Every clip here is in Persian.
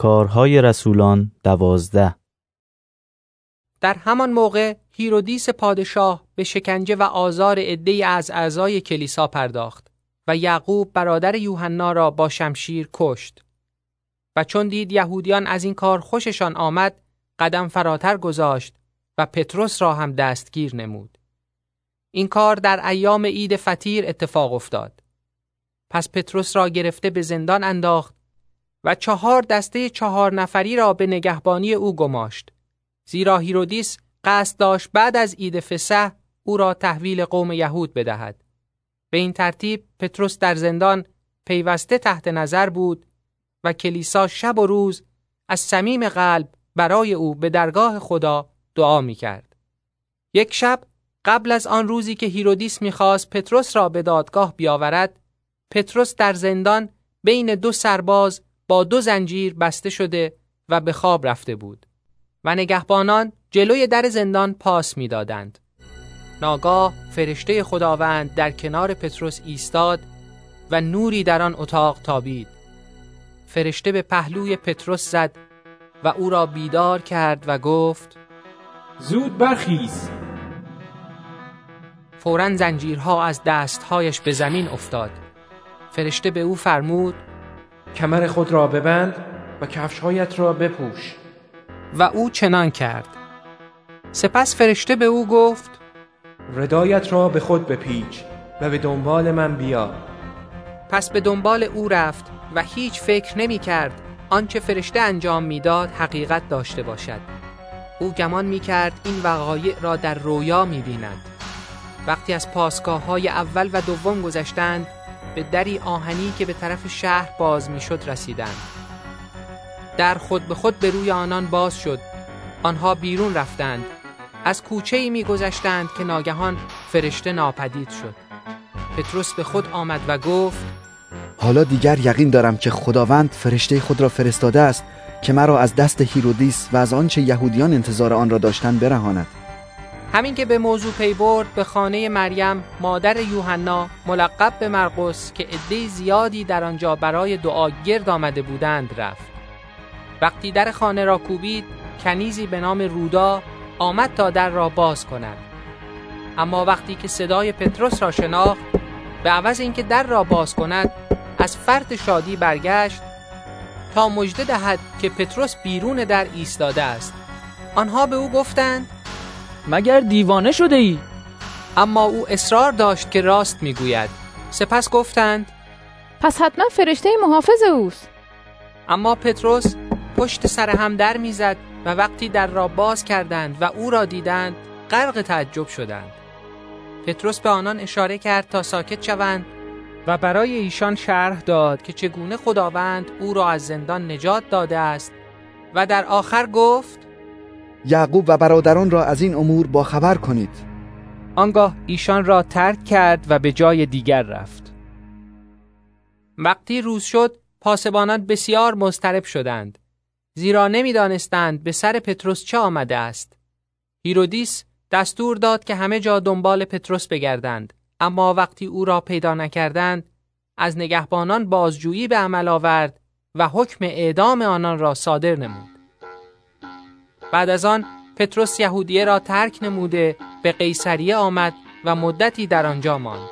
کارهای رسولان 12. در همان موقع هیرودیس پادشاه به شکنجه و آزار عده‌ای از اعضای کلیسا پرداخت و یعقوب برادر یوحنا را با شمشیر کشت. و چون دید یهودیان از این کار خوششان آمد، قدم فراتر گذاشت و پتروس را هم دستگیر نمود. این کار در ایام عید فطیر اتفاق افتاد. پس پتروس را گرفته به زندان انداخت و 4 دسته 4 نفری را به نگهبانی او گماشت، زیرا هیرودیس قصد داشت بعد از عید فسح او را تحویل قوم یهود بدهد. به این ترتیب پتروس در زندان پیوسته تحت نظر بود و کلیسا شب و روز از صمیم قلب برای او به درگاه خدا دعا می‌کرد. یک شب قبل از آن روزی که هیرودیس می‌خواست پتروس را به دادگاه بیاورد، پتروس در زندان بین 2 سرباز با 2 زنجیر بسته شده و به خواب رفته بود و نگهبانان جلوی در زندان پاس می‌دادند. ناگاه فرشته خداوند در کنار پتروس ایستاد و نوری در آن اتاق تابید. فرشته به پهلوی پتروس زد و او را بیدار کرد و گفت: زود برخیز. فوراً زنجیرها از دستهایش به زمین افتاد. فرشته به او فرمود: کمر خود را ببند و کفش‌هایت را بپوش. و او چنان کرد. سپس فرشته به او گفت: ردایت را به خود بپیچ و به دنبال من بیا. پس به دنبال او رفت و هیچ فکر نمی کرد آنچه فرشته انجام میداد حقیقت داشته باشد. او گمان می کرد این وقایع را در رویا می بیند. وقتی از پاسگاه‌های اول و دوم گذشتند، به دری آهنی که به طرف شهر باز می شد رسیدند. در خود به خود به روی آنان باز شد. آنها بیرون رفتند. از کوچه‌ای می گذشتند که ناگهان فرشته ناپدید شد. پتروس به خود آمد و گفت: حالا دیگر یقین دارم که خداوند فرشته خود را فرستاده است که مرا از دست هیرودیس و از آنچه یهودیان انتظار آن را داشتند برهاند. همین که به موضوع پی برد، به خانه مریم مادر یوحنا ملقب به مرقس که عده زیادی در آنجا برای دعا گرد آمده بودند رفت. وقتی در خانه را کوبید، کنیزی به نام رودا آمد تا در را باز کند. اما وقتی که صدای پتروس را شناخت، به عوض اینکه در را باز کند، از فرط شادی برگشت تا مژده دهد که پتروس بیرون در ایستاده است. آنها به او گفتند: مگر دیوانه شده ای؟ اما او اصرار داشت که راست میگوید. سپس گفتند: پس حتما فرشته محافظ اوست. اما پتروس پشت سر هم در میزد و وقتی در را باز کردند و او را دیدند، غرق تعجب شدند. پتروس به آنان اشاره کرد تا ساکت شوند و برای ایشان شرح داد که چگونه خداوند او را از زندان نجات داده است و در آخر گفت: یعقوب و برادران را از این امور باخبر کنید. آنگاه ایشان را ترک کرد و به جای دیگر رفت. وقتی روز شد، پاسبانان بسیار مضطرب شدند، زیرا نمی‌دانستند به سر پتروس چه آمده است. هیرودیس دستور داد که همه جا دنبال پتروس بگردند، اما وقتی او را پیدا نکردند، از نگهبانان بازجویی به عمل آورد و حکم اعدام آنان را صادر نمود. بعد از آن پتروس یهودیه را ترک نموده به قیصریه آمد و مدتی در آنجا ماند.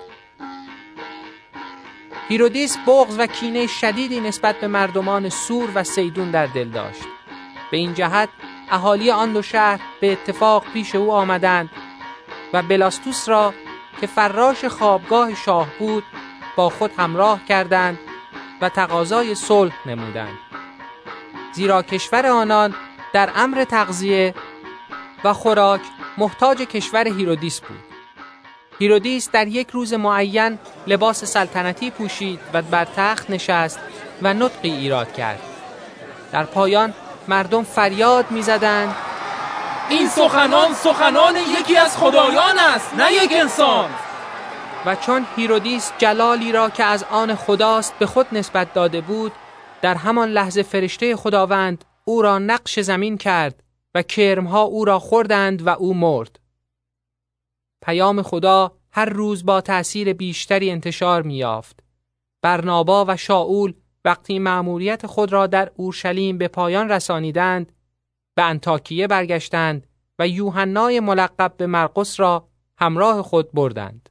هیرودیس بغض و کینه شدیدی نسبت به مردمان سور و سیدون در دل داشت. به این جهت اهالی آن 2 شهر به اتفاق پیش او آمدند و بلاستوس را که فراش خوابگاه شاه بود با خود همراه کردند و تقاضای صلح نمودند، زیرا کشور آنان در امر تغذیه و خوراک محتاج کشور هیرودیس بود. هیرودیس در یک روز معین لباس سلطنتی پوشید و بر تخت نشست و نطقی ایراد کرد. در پایان مردم فریاد می‌زدند: این سخنان یکی از خدایان است، نه یک انسان. و چون هیرودیس جلالی را که از آن خداست به خود نسبت داده بود، در همان لحظه فرشته خداوند او را نقش زمین کرد و کرمها او را خوردند و او مرد. پیام خدا هر روز با تأثیر بیشتری انتشار می‌یافت. برنابا و شاول وقتی مأموریت خود را در اورشلیم به پایان رسانیدند، به انطاکیه برگشتند و یوحنای ملقب به مرقس را همراه خود بردند.